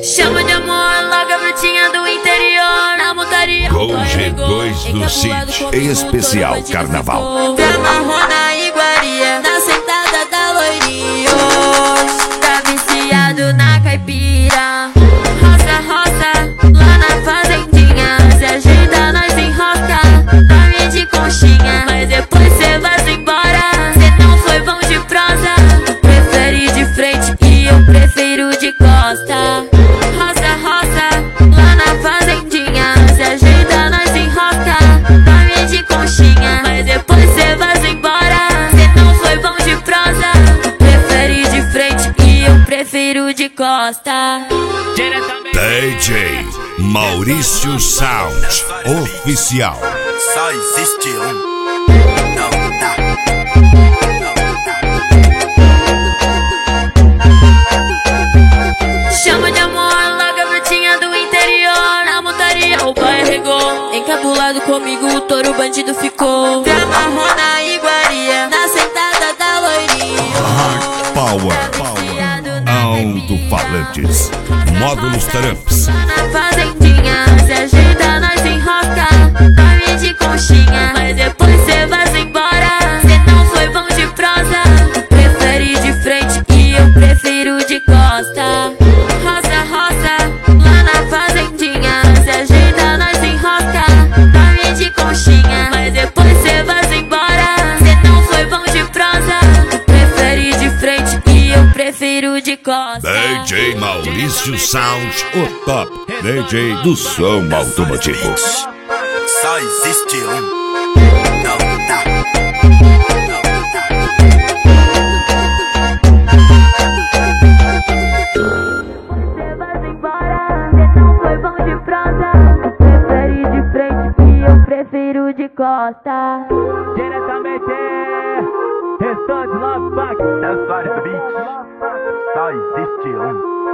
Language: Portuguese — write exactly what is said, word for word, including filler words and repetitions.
Chama de amor, logo a brutinha do interior. Na montaria Com G dois do Cid, em especial Carnaval. Pra marrona iguaria, na sentada da loirinho. Tá viciado na caipira. Roça, roça, lá na fazendinha. Se ajeita, nós enrosca. Dorme de conchinha, mas depois cê vai embora. Cê não foi bom de prosa, prefere de frente e eu prefiro de costa. Roça, roça, lá na fazendinha. Se ajeita, nós enrosca. Dorme de conchinha, mas depois cê vai embora. Cê não foi bom de prosa, prefere de frente e eu prefiro de costa. D J Maurício Sound Oficial. Só existe um. Não dá. Chama de amor, logo a brutinha do interior. Na montaria o pai regou. Encabulado comigo o touro bandido ficou. Pra marrona iguaria, na sentada da loirinho. Hard Power, Power. Alto-falantes, módulos Tramps. Na fazendinha, se ajeita, nós enrosca. Dorme de conchinha, mas depois cê vai embora. Cê não foi bom de prosa, prefere de frente e eu prefiro de costa. Roça, roça, lá na fazendinha. Se ajeita, nós enrosca. Dorme de conchinha, mas depois cê vai embora. Cê não foi bom de prosa, prefere de frente e eu prefiro de costa. D J Maurício Sound, o top D J do som automotivo. Só existe um. Não dá. Cê vai embora, cê não foi bom de prosa, prefere de frente e eu prefiro de costa. Diretamente, Restante Love Pack. Dançar Beat. Só existe um.